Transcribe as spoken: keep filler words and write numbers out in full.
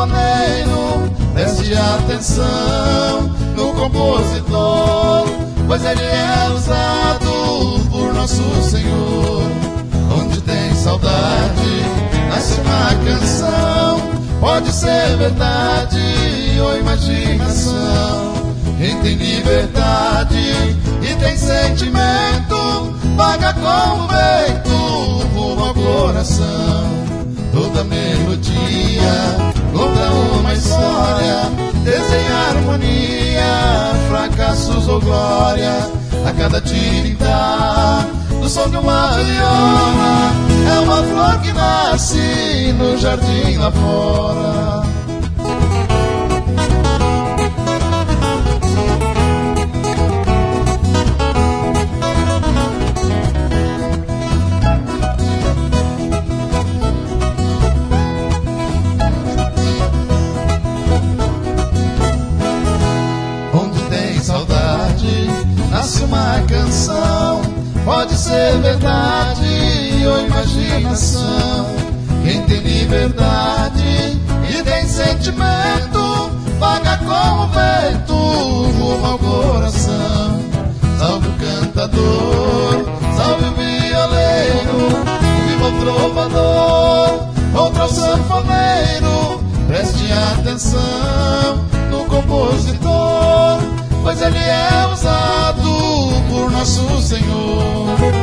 sanfoneiro, preste atenção no compositor, pois ele é usado por nosso Senhor. Onde tem saudade, nasce uma canção, pode ser verdade ou imaginação. Quem tem liberdade e tem sentimento, vaga com o vento rumo ao coração. Toda melodia conta uma história, desenha harmonia, fracassos ou glória. A cada tirintar do som de uma viola, é uma flor que nasce no jardim lá fora. Nasce uma canção, pode ser verdade ou imaginação. Quem tem liberdade e tem sentimento, vaga com o vento rumo ao coração. Salve o cantador, salve o violeiro, viva o trovador, outro ao sanfoneiro. Preste atenção no compositor, pois ele é usado por nosso Senhor.